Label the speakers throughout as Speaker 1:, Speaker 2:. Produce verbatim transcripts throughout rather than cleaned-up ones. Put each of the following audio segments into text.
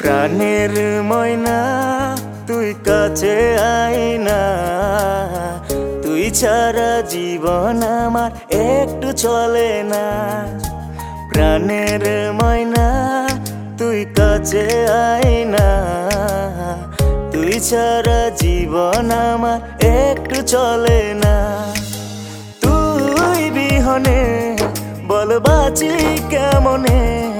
Speaker 1: প্রাণের ময়না তুই কাছে আয় না, তুই ছাড়া জীবন আমার একটু চলে না। প্রাণের ময়না তুই কাছে আয় না, তুই ছাড়া জীবন আমার একটু চলে না। তুই বিহনে বল বাঁচি কেমনে,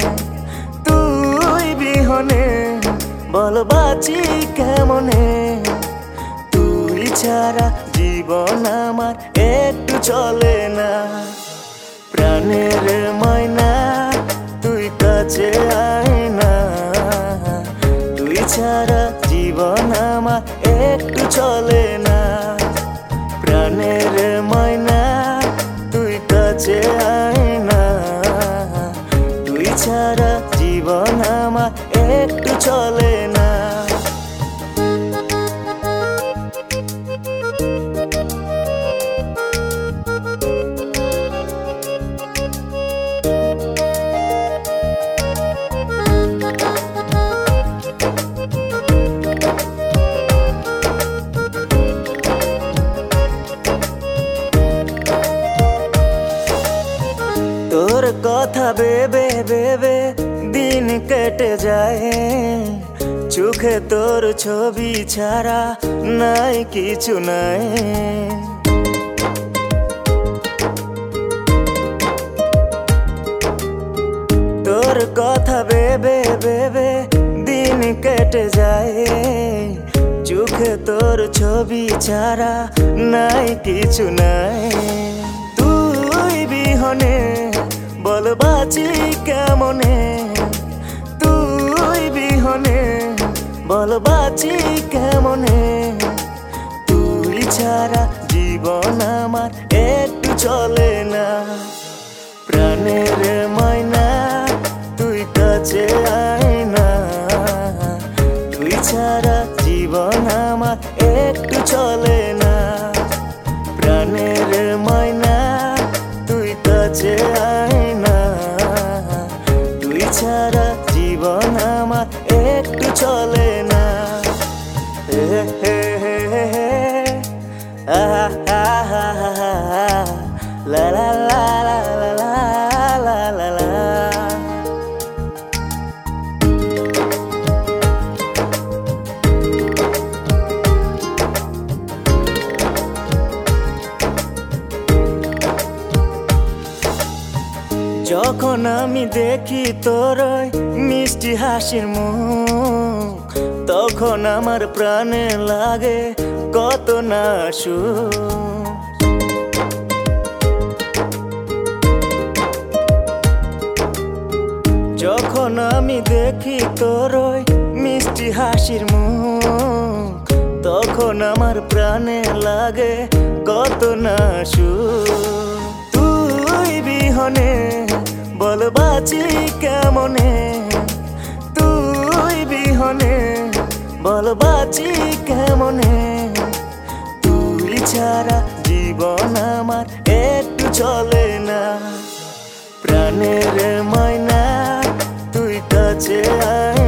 Speaker 1: তুই বিহনে বল বাঁচি কেমনে, তুই ছাড়া জীবন আমার একটু চলে না। প্রাণের ময়না তুই কাছে আয় না, তুই ছাড়া জীবন আমার একটু চলে না। প্রাণের ময়না তুই কাছে আয় না, তুই ছাড়া জীবন আমার একটু চলে না। তোর কথা ভেবে ভেবে দিন কেটে যায়, চোখে তোর ছবি ছাড়া নাই কিছু নাই। তোর কথা ভেবে ভেবে দিন কেটে যায়, চোখে তোর ছবি ছাড়া নাই কিছু নাই। তুই বিহনে বল বাঁচি কেমনে, তুই বিহনে বল বাঁচি কেমনে, তুই ছাড়া জীবন আমার একটু চলে না। প্রাণের ময়না তুই কাছে আয় না, তুই ছাড়া জীবন আমার একটু চলে না। প্রাণের ময়না তুই কাছে আয় না, তুই ছাড়া জীবন আমার একটু চলে না। হে হে হে হে হে আহা আহা আহা লা লা লা লা লা লা লা লা। যখন আমি দেখি তোর মিষ্টি হাসির মুখ, তখন আমার প্রাণে লাগে কত না সুখ। যখন আমি দেখি তোর মিষ্টি হাসির মুখ, তখন আমার প্রাণে লাগে কত না সুখ। তুই বিহনে বল বাঁচি কেমনে, তুই বিহনে বল বাঁচি কেমনে, তুই ছাড়া জীবন আমার একটু চলে না। প্রাণের ময়না তুই কাছে আয়